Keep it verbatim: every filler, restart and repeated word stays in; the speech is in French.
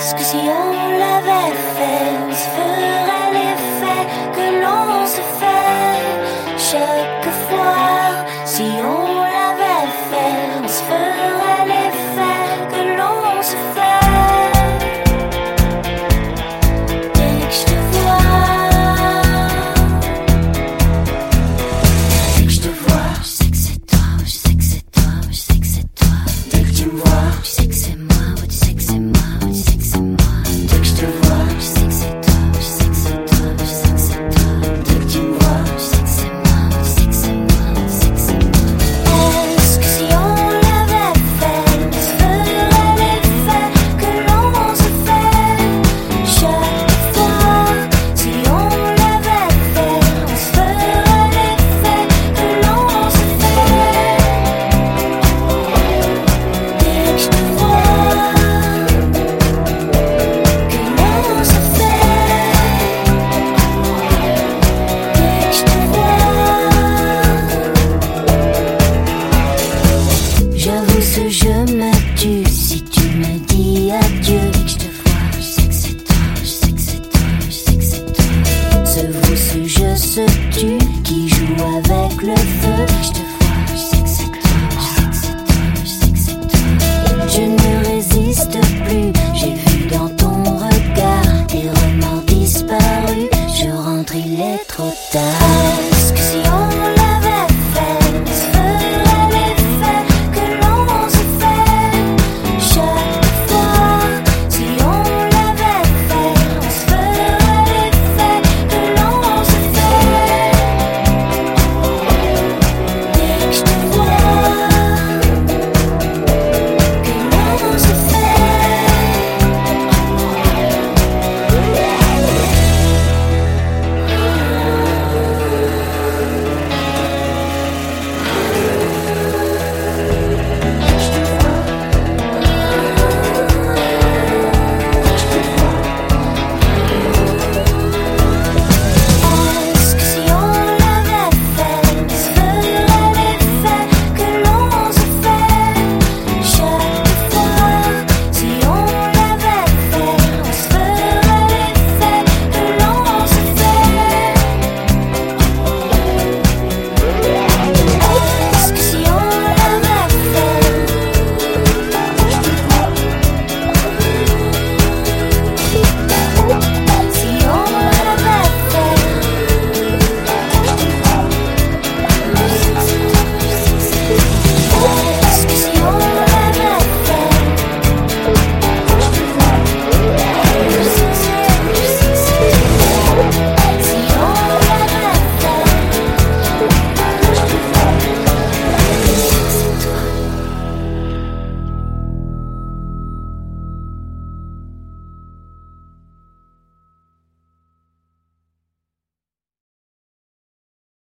Est-ce que si on l'avait fait, ça ferait l'effet que l'on se fait chaque fois? Si on l'avait fait, ça ferait l'effet que l'on se fait. Dès que je te vois, dès que je te vois, je sais que c'est toi, je sais que c'est toi, je sais que c'est toi. Dès que tu me vois, tu sais que c'est moi, ouais, tu sais que c'est moi, ouais, tu sais que c'est moi. Dès que je te vois, je sais que c'est toi, je sais que c'est toi, je sais que c'est toi. Dès que tu me vois, je sais que c'est moi, ouais, tu sais que c'est moi, ouais, tu sais que c'est moi. Est-ce que si on l'avait fait, ça ferait l'effet que l'on se fait chaque fois? Si on l'avait fait, ça ferait l'effet que l'on se fait. Dès que je te vois, que l'on se fait. Dès que je te vois, j'avoue ce jeu me